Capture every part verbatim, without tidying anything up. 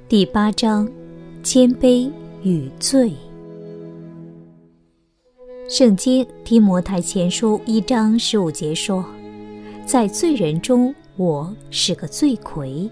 第八章，谦卑与罪。圣经提摩太前书一章十五节说，在罪人中我是个罪魁。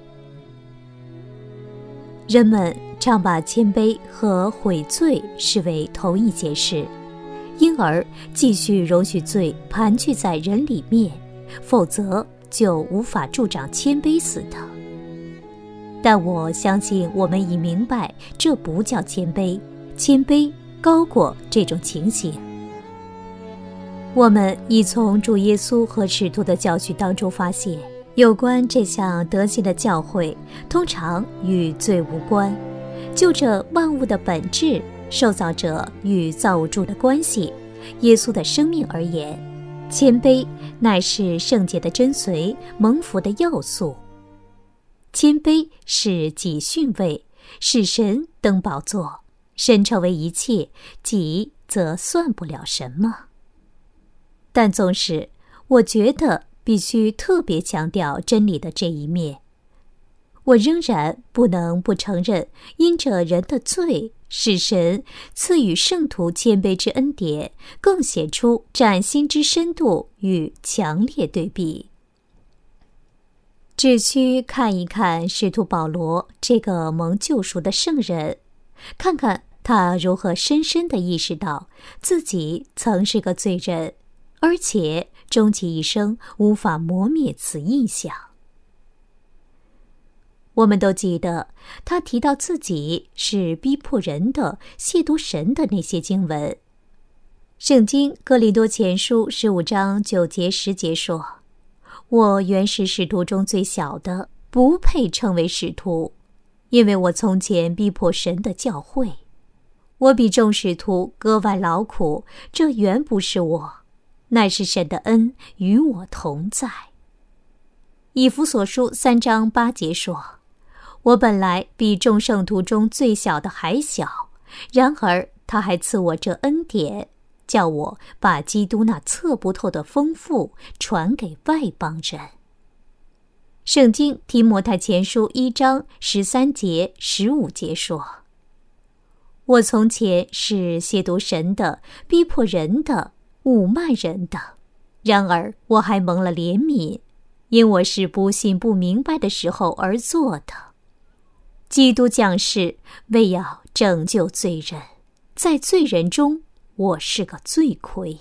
人们常把谦卑和悔罪视为同一件事，因而继续容许罪盘踞在人里面，否则就无法助长谦卑死的。但我相信我们已明白，这不叫谦卑，谦卑高过这种情形。我们已从主耶稣和使徒的教训当中发现，有关这项德行的教诲通常与罪无关。就这万物的本质，受造者与造物主的关系，耶稣的生命而言，谦卑乃是圣洁的真髓，蒙福的要素。谦卑是己逊位，使神登宝座，神成为一切，己则算不了什么。但纵使我觉得必须特别强调真理的这一面，我仍然不能不承认，因着人的罪，使神赐予圣徒谦卑之恩典，更显出崭新之深度与强烈对比。只需看一看使徒保罗这个蒙救赎的圣人，看看他如何深深地意识到自己曾是个罪人，而且终其一生无法磨灭此印象。我们都记得他提到自己是逼迫人的、亵渎神的那些经文。圣经哥林多前书十五章九节十节说，我原是使徒中最小的，不配称为使徒，因为我从前逼迫神的教会。我比众使徒格外劳苦，这原不是我，乃是神的恩与我同在。以弗所书三章八节说，我本来比众圣徒中最小的还小，然而他还赐我这恩典，叫我把基督那测不透的丰富传给外邦人。圣经提摩太前书一章十三节十五节说，我从前是亵渎神的、逼迫人的、侮慢人的，然而我还蒙了怜悯，因我是不信不明白的时候而做的。基督降世为要拯救罪人，在罪人中我是个罪魁。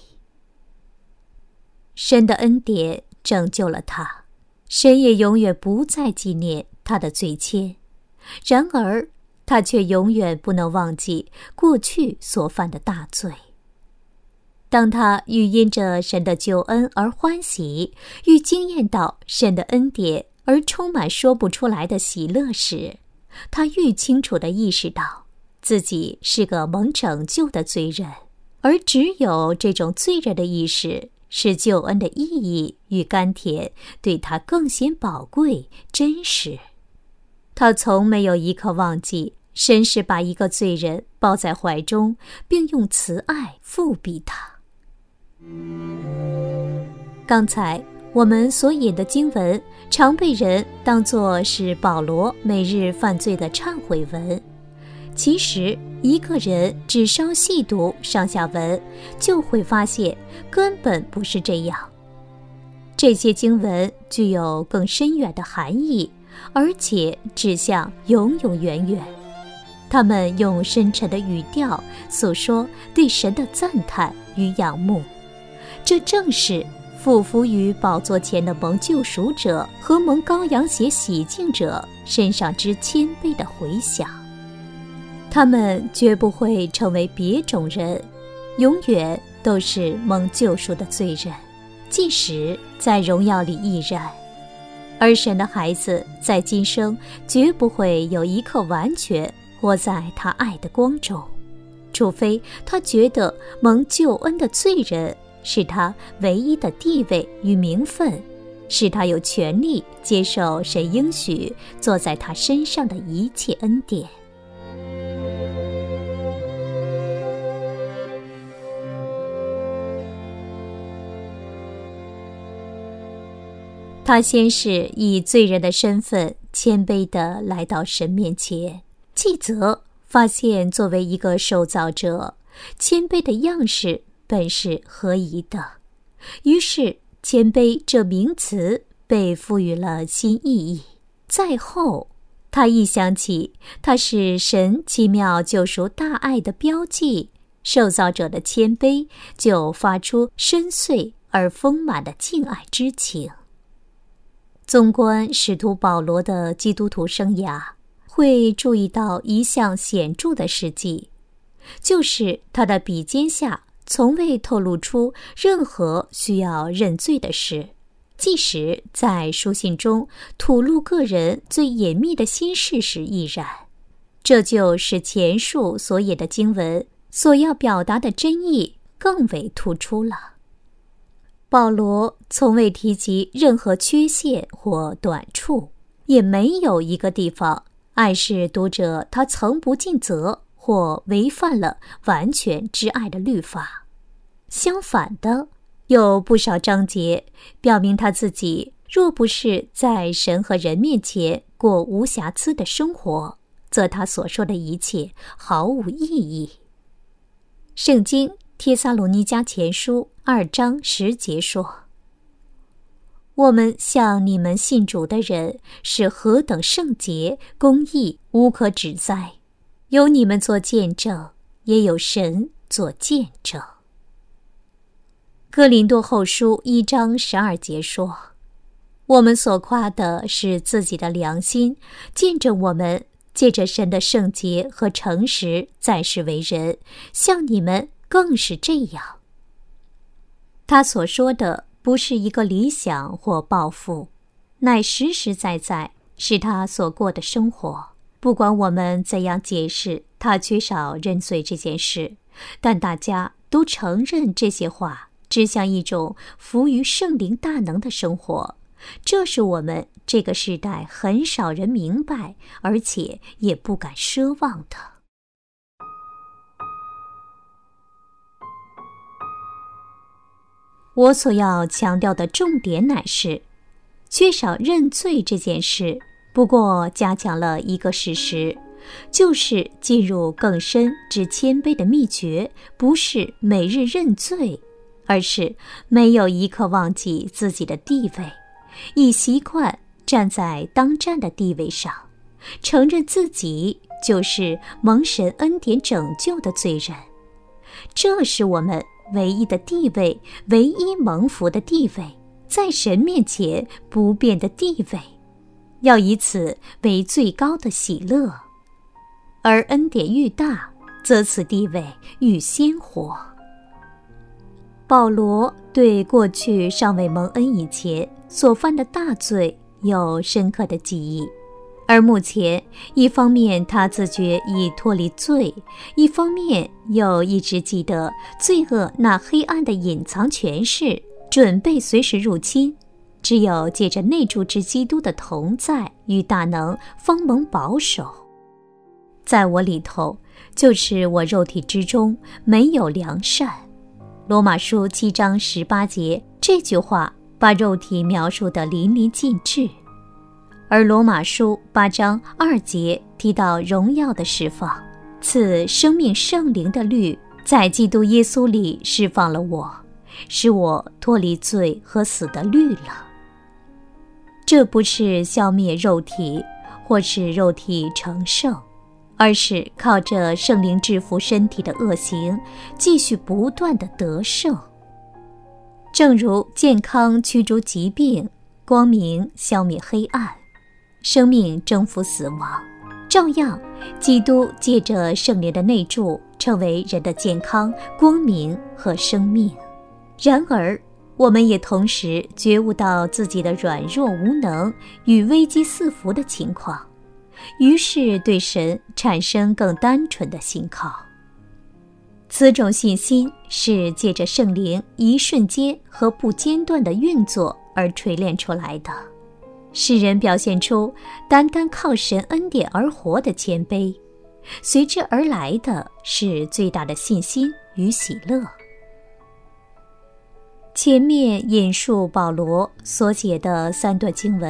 神的恩典拯救了他，神也永远不再纪念他的罪愆，然而他却永远不能忘记过去所犯的大罪。当他愈因着神的救恩而欢喜，愈经验到神的恩典而充满说不出来的喜乐时，他愈清楚地意识到自己是个蒙拯救的罪人，而只有这种罪人的意识，使救恩的意义与甘甜对他更显宝贵真实。他从没有一刻忘记神是把一个罪人抱在怀中，并用慈爱复庇他。刚才我们所引的经文常被人当作是保罗每日犯罪的忏悔文，其实一个人只稍细读上下文，就会发现根本不是这样。这些经文具有更深远的含义，而且指向永永远远。他们用深沉的语调诉说对神的赞叹与仰慕，这正是俯伏于宝座前的蒙救赎者和蒙羔羊血洗净者身上之谦卑的回响。他们绝不会成为别种人，永远都是蒙救赎的罪人，即使在荣耀里亦然。而神的孩子在今生绝不会有一刻完全活在他爱的光中，除非他觉得蒙救恩的罪人是他唯一的地位与名分，使他有权利接受神应许坐在他身上的一切恩典。他先是以罪人的身份谦卑地来到神面前，继则发现作为一个受造者，谦卑的样式本是合宜的。于是谦卑这名词被赋予了新意义。再后，他一想起它是神奇妙救赎大爱的标记，受造者的谦卑就发出深邃而丰满的敬爱之情。纵观使徒保罗的基督徒生涯，会注意到一项显著的事迹，就是他的笔尖下从未透露出任何需要认罪的事，即使在书信中吐露个人最隐秘的心事时亦然。这就是前述所引的经文所要表达的真意更为突出了。保罗从未提及任何缺陷或短处，也没有一个地方暗示读者他曾不尽责或违犯了完全之爱的律法。相反的，有不少章节表明他自己若不是在神和人面前过无瑕疵的生活，则他所说的一切毫无意义。圣经帖撒罗尼迦前书二章十节说：我们向你们信主的人是何等圣洁、公义、无可指摘，有你们做见证，也有神做见证。哥林多后书一章十二节说：我们所夸的是自己的良心，见证我们借着神的圣洁和诚实在世为人，像你们更是这样。他所说的不是一个理想或抱负，乃实实在在是他所过的生活。不管我们怎样解释他缺少认罪这件事，但大家都承认这些话指向一种服于圣灵大能的生活。这是我们这个时代很少人明白，而且也不敢奢望的。我所要强调的重点乃是，缺少认罪这件事不过加强了一个事实，就是进入更深之谦卑的秘诀，不是每日认罪，而是没有一刻忘记自己的地位，以习惯站在当站的地位上，承认自己就是蒙神恩典拯救的罪人。这是我们唯一的地位，唯一蒙福的地位，在神面前不变的地位，要以此为最高的喜乐。而恩典愈大，则此地位愈鲜活。保罗对过去尚未蒙恩以前所犯的大罪有深刻的记忆，而目前一方面他自觉已脱离罪，一方面又一直记得罪恶那黑暗的隐藏权势准备随时入侵，只有借着内住之基督的同在与大能，方蒙保守。在我里头，就是我肉体之中没有良善。罗马书七章十八节这句话把肉体描述得淋漓尽致，而罗马书八章二节提到荣耀的释放，赐生命圣灵的律在基督耶稣里释放了我，使我脱离罪和死的律了。这不是消灭肉体，或是肉体成圣，而是靠着圣灵制服身体的恶行，继续不断地得胜。正如健康驱逐疾病，光明消灭黑暗，生命征服死亡，照样基督借着圣灵的内住，成为人的健康、光明和生命。然而我们也同时觉悟到自己的软弱无能与危机四伏的情况，于是对神产生更单纯的信靠。此种信心是借着圣灵一瞬间和不间断的运作而锤炼出来的，使人表现出单单靠神恩典而活的谦卑，随之而来的是最大的信心与喜乐。前面引述保罗所写的三段经文，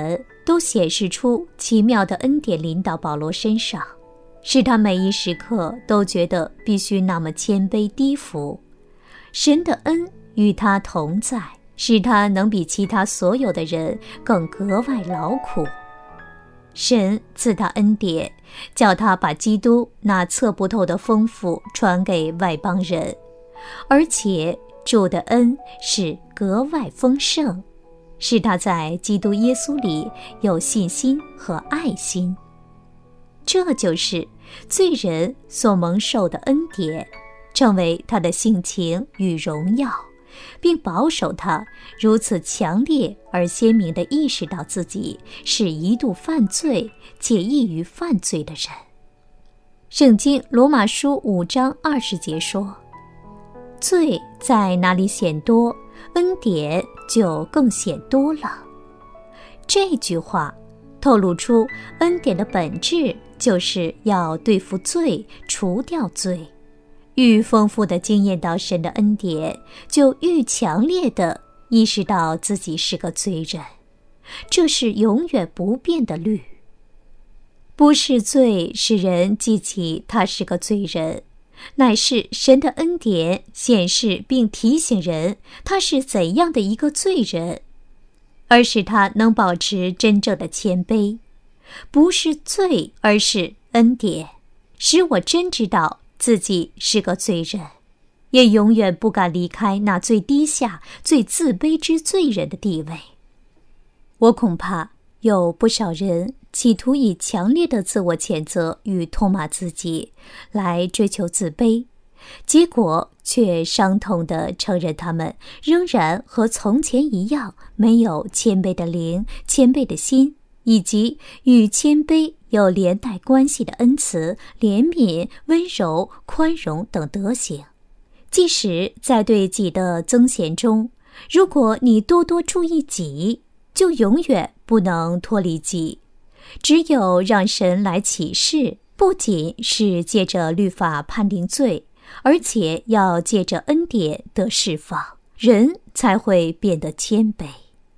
都显示出奇妙的恩典临到保罗身上，使他每一时刻都觉得必须那么谦卑低伏。神的恩与他同在，使他能比其他所有的人更格外劳苦。神赐他恩典，叫他把基督那测不透的丰富传给外邦人，而且主的恩是格外丰盛，使他在基督耶稣里有信心和爱心。这就是罪人所蒙受的恩典，成为他的性情与荣耀，并保守他如此强烈而鲜明地意识到自己是一度犯罪且易于犯罪的人。圣经罗马书五章二十节说，罪在哪里显多，恩典就更显多了。这句话透露出恩典的本质就是要对付罪，除掉罪。愈丰富地经验到神的恩典，就愈强烈地意识到自己是个罪人。这是永远不变的律。不是罪使人记起他是个罪人，乃是神的恩典显示并提醒人他是怎样的一个罪人，而使他能保持真正的谦卑。不是罪，而是恩典，使我真知道自己是个罪人，也永远不敢离开那最低下、最自卑之罪人的地位。我恐怕有不少人企图以强烈的自我谴责与痛骂自己来追求自卑，结果却伤痛地承认他们仍然和从前一样没有谦卑的灵、谦卑的心，以及与谦卑有连带关系的恩慈、怜悯、温柔、宽容等德行。即使在对己的增显中，如果你多多注意己，就永远不能脱离己。只有让神来启示，不仅是借着律法判定罪，而且要借着恩典得释放，人才会变得谦卑。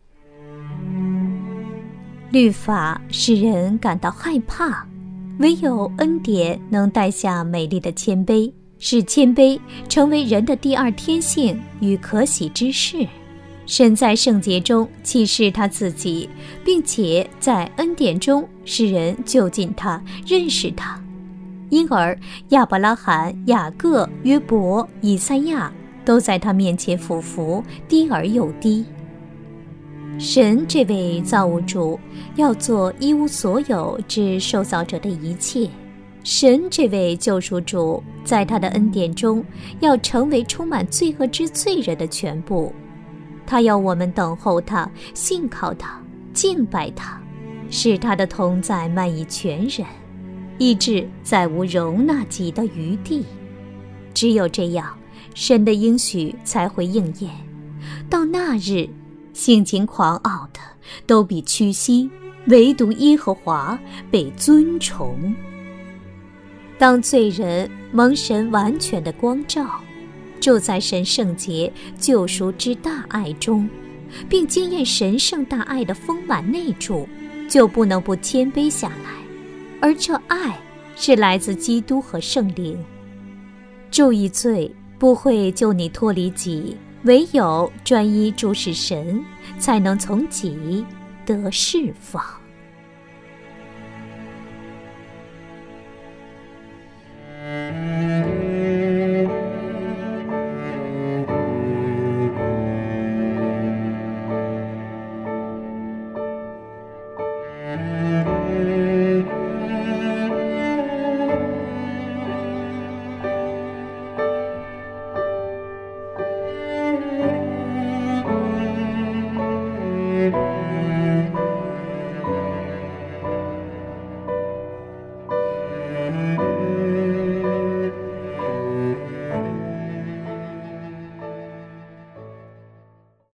律法使人感到害怕，唯有恩典能带下美丽的谦卑，使谦卑成为人的第二天性与可喜之事。神在圣洁中启示他自己，并且在恩典中使人就近他，认识他。因而亚伯拉罕、雅各、约伯、以赛亚都在他面前俯伏，低而又低。神这位造物主要做一无所有之受造者的一切，神这位救赎主在他的恩典中要成为充满罪恶之罪人的全部。他要我们等候他，信靠他，敬拜他，使他的同在漫溢全人，以致再无容纳己的余地。只有这样，神的应许才会应验。到那日，性情狂傲的都必屈膝，唯独耶和华被尊崇。当罪人蒙神完全的光照，住在神圣洁救赎之大爱中，并经验神圣大爱的丰满内住，就不能不谦卑下来。而这爱是来自基督和圣灵。注意罪不会救你脱离己，唯有专一注视神，才能从己得释放。